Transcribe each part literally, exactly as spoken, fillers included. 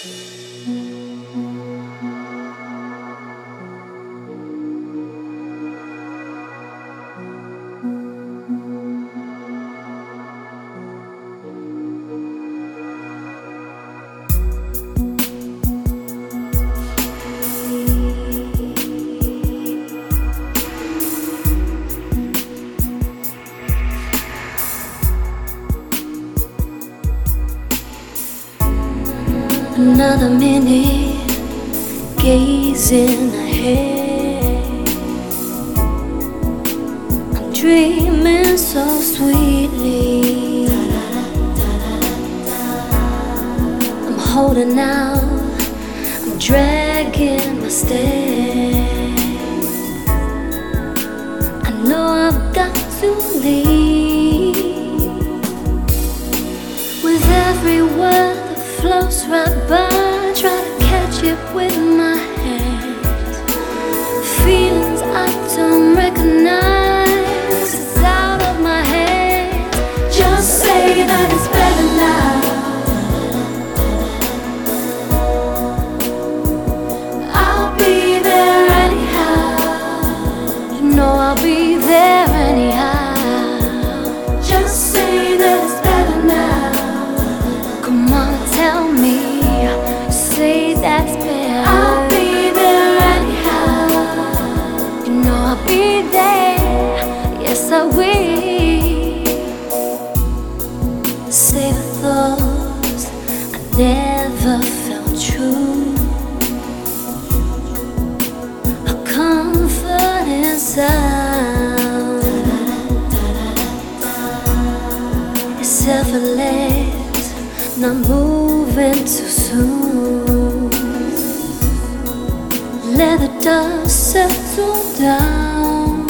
Another minute, gazing ahead. I'm dreaming so sweetly. I'm holding out, I'm dragging my steps. I know I've got to leave. With every word that flows right by, try to catch it with my hands. Feelings I don't recognize, it's out of my head. Just say that it's better now. I'll be there anyhow. You know I'll be there anyhow. Just say that it's better now. Come on, tell me, say that's better. I'll be there anyhow. You know I'll be there, yes I will. Say the thoughts I never felt true. A comforting sound. It's effortless, not moving too soon. Let the dust settle down.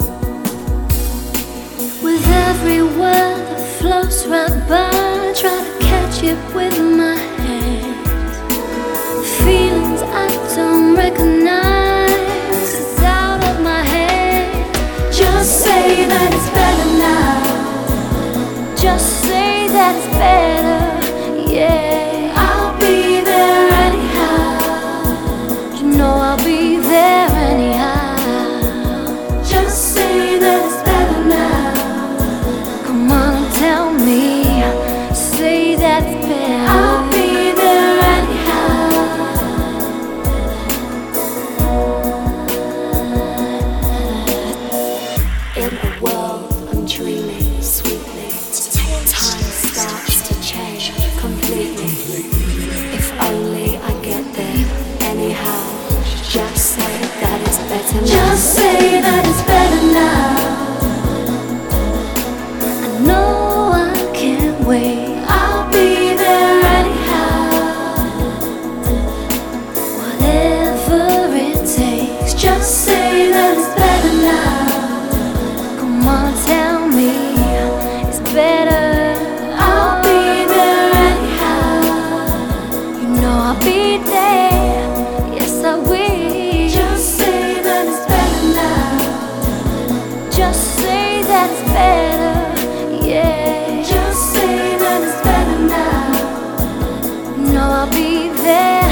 With every word that flows right by, try to catch it with my hands. Feelings I don't recognize, it's out of my head. Just say that it's better now. Just say that it's better, yeah. I'll be there anyhow. You know I'll be there anyhow. Just say that it's better now. Come on and tell me, say that it's better. I'll be there anyhow. In a world I'm dreaming sweetly, time starts to change completely. If only I get there anyhow. Just say that it's better now. Just say that it's better now. I know I can't wait. I'll be there anyhow. Whatever it takes. Just say that it's better now. Come on, tell me it's better. I'll be there anyhow. You know I'll be there, yes I will. Just say that it's better now. Just say that it's better, yeah. Just say that it's better now. You know I'll be there.